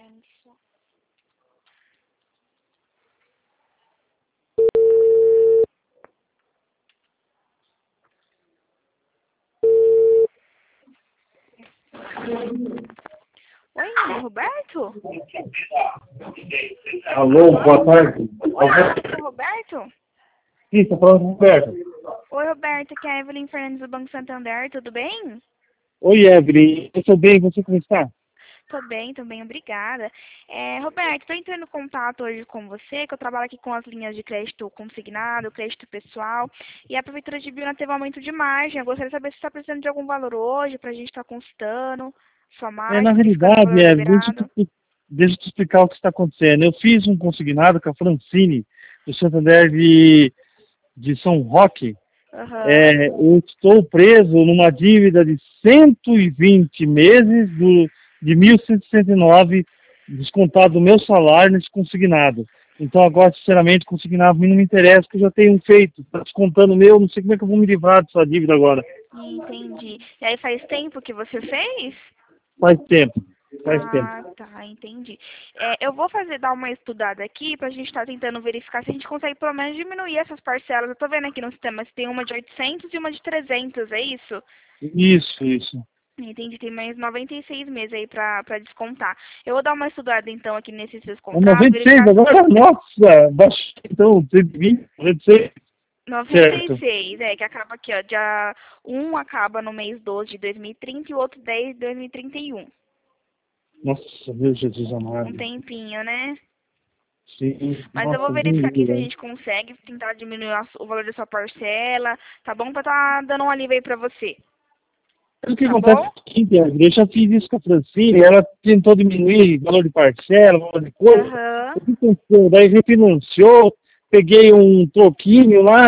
Isso. Oi, Roberto? Alô, boa tarde. Oi, é o Roberto? Sim, estou falando com o Roberto. Oi, Roberto, aqui é a Evelyn Fernandes do Banco Santander, tudo bem? Oi, Evelyn. Eu estou bem, você como está? Tô bem, obrigada. Roberto, estou entrando em contato hoje com você, que eu trabalho aqui com as linhas de crédito consignado, crédito pessoal, e a Prefeitura de Biúna teve um aumento de margem. Eu gostaria de saber se está precisando de algum valor hoje, para a gente estar consultando sua Na margem, verificando o realidade, valor Evelyn, liberado. deixa eu te explicar o que está acontecendo. Eu fiz um consignado com a Francine, do Santander de São Roque. Aham. Eu estou preso numa dívida de 120 meses de 1.169, descontado do meu salário nesse consignado. Então agora, sinceramente, consignado a mim não me interessa, porque eu já tenho feito, está descontando o meu, não sei como é que eu vou me livrar dessa dívida agora. Entendi. E aí faz tempo que você fez? Faz tempo, faz tempo. Ah, tá, entendi. Eu vou dar uma estudada aqui pra gente estar tentando verificar se a gente consegue pelo menos diminuir essas parcelas. Eu tô vendo aqui no sistema se tem uma de 800 e uma de 300, é isso? Isso. Entendi, tem mais 96 meses aí pra descontar. Eu vou dar uma estudada então aqui nesses seus É contratos, 96 verificar agora? Nossa, baixou então, 120, 96, certo. 96, que acaba aqui, ó, dia 1 acaba no mês 12 de 2030 e o outro 10 de 2031. Nossa, meu Jesus Um amado. tempinho, né? Sim, Mas eu vou nossa, verificar aqui se a Deus. gente consegue tentar diminuir o valor da sua parcela, tá bom? Pra tá dando um alívio aí pra você, O que tá acontece bom? é o seguinte, eu já fiz isso com a Francine, ela tentou diminuir o valor de parcela, valor de coisa, Aham. o que aconteceu? Daí refinanciou, peguei um troquinho lá,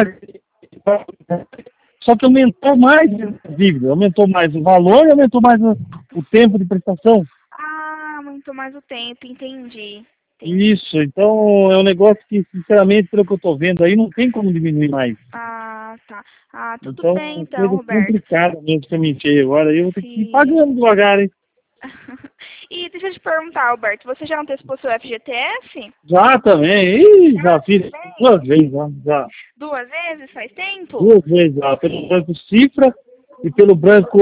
só que aumentou mais a dívida, aumentou mais o valor e aumentou mais o tempo de prestação. Ah, muito mais o tempo, entendi. Entendi. Isso, então é um negócio que, sinceramente, pelo que eu estou vendo aí, não tem como diminuir mais. Ah, tá. Ah, tudo Então, é bem uma então, coisa Roberto. complicada mesmo pra mim ter agora. Eu vou ter que ir Sim. pagando devagar, hein? E deixa eu te perguntar, Alberto, você já antecipou seu FGTS? Já também, já fiz duas vezes, já. 2 vezes? Faz tempo? Duas vezes já, pelo Banco Cifra e pelo Banco,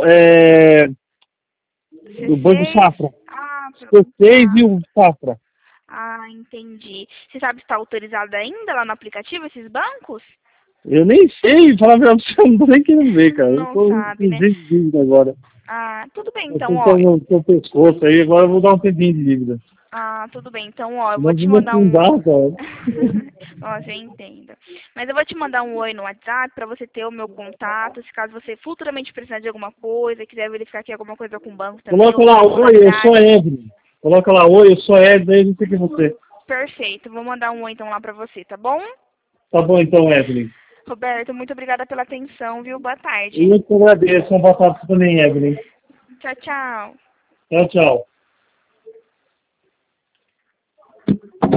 do Banco C6? Safra. Ah, C6 e o Safra. entendi. Você sabe se está autorizado ainda lá no aplicativo esses bancos? Eu nem sei, falar pra você, eu não tô nem querendo ver, cara. Eu Não tô sabe, né? inclusive de dívida agora. Ah, tudo bem Eu então, tô ó. com o pescoço aí, agora eu vou dar um tempinho de dívida. Ah, tudo bem. Então, ó, eu vou Não te vou me mandar um. afundar, cara. Nossa, eu entendo. Mas eu vou te mandar um oi no WhatsApp para você ter o meu contato. Se caso você futuramente precisar de alguma coisa, quiser verificar aqui alguma coisa com o banco também, Coloca ou com lá, a oi, eu sou contabilidade. Edson. Coloca lá, oi, eu sou Edson, aí a gente tem que você. Perfeito. Vou mandar um oi então lá para você, tá bom? Tá bom então, Evelyn. Roberto, muito obrigada pela atenção, viu? Boa tarde. Eu que agradeço. Um boa tarde também, Evelyn. Tchau, tchau. Tchau, tchau.